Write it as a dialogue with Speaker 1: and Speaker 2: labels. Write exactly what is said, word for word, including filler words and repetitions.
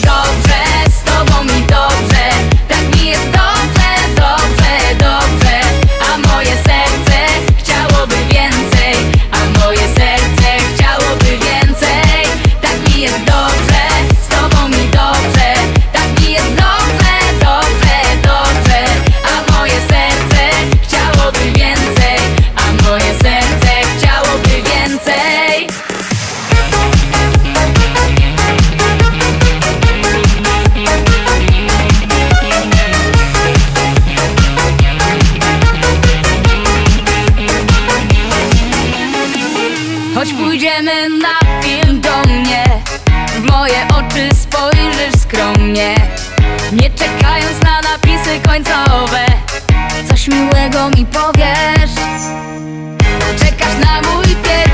Speaker 1: dobrze, z tobą mi dobrze. Tak mi jest dobrze, dobrze, dobrze. A moje serce chciałoby więcej, a moje serce chciałoby więcej. Tak mi jest dobrze, z tobą mi dobrze. Tak mi jest dobrze, dobrze, dobrze. A moje serce chciałoby więcej, a moje serce chciałoby więcej. Choć pójdziemy na film do mnie, w moje oczy spojrzysz skromnie, nie czekając na napisy końcowe, coś miłego mi powiesz. Czekasz na mój pierwszy